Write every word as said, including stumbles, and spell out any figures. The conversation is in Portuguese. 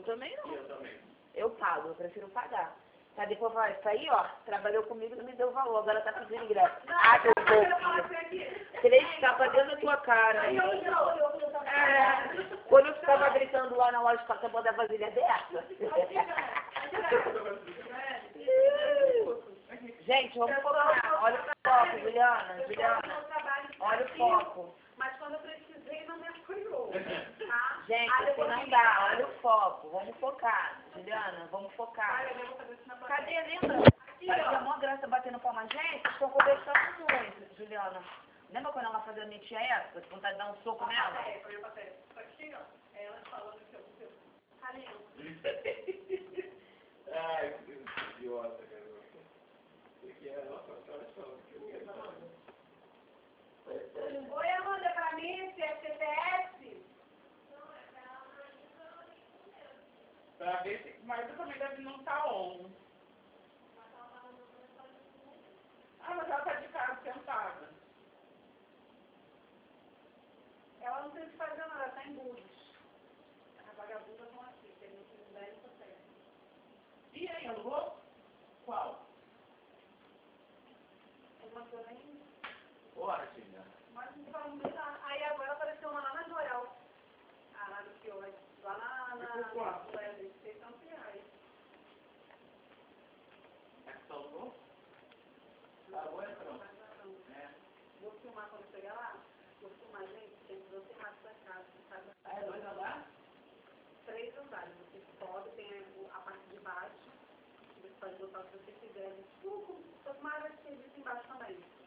também não. Eu também. Eu pago, eu prefiro pagar. Tá, depois vai, isso aí, ó, trabalhou comigo, não me deu valor, agora tá pedindo ingresso. Ah, teu pouco. Três capas dentro da tua cara. É, quando eu ficava gritando lá na loja, pra botar a vasilha dessa. Gente, vamos focar. Olha o foco, Juliana, Juliana. Olha o foco. Mas quando eu precisei, não me apoiou. Tá? Gente, assim não dá, olha o foco. Vamos focar, Juliana, vamos focar. Cadê, lembra? Fazia mó graça batendo palma. Gente, estou conversando muito, Juliana. Lembra quando ela fazia minha tia época? Com vontade de dar um soco nela? É, eu passei. Aqui, ó. Ela falando que eu vou Carinho. Ai, que idiota, cara. Isso aqui é a nossa situação. Oi, Amanda, pra mim, C F T S. Pra ver se... Mas eu também deve não estar on. Ah, mas ela tá de casa sentada. Ela não tem o que fazer nada, ela tá em Búzios. As vagabundas vão aqui, tem muito que mudar e não consegue. E aí, eu vou? Qual? Uma que eu nem... Bora, filha. Mas não fala muito lá. Aí agora apareceu uma lá na Joel. Ah, lá do que hoje. Lá na... na... E por quanto? na seiscentos reais. É que salvou? Tá bom, então. É. Vou filmar quando chegar lá. Vou filmar, gente. Tem que você mais pra casa. Sabe? Ah, é dois andares? Três andares. Você sobe, tem a parte de baixo. Você pode botar o que você quiser. Tudo, as malhas que existe embaixo também.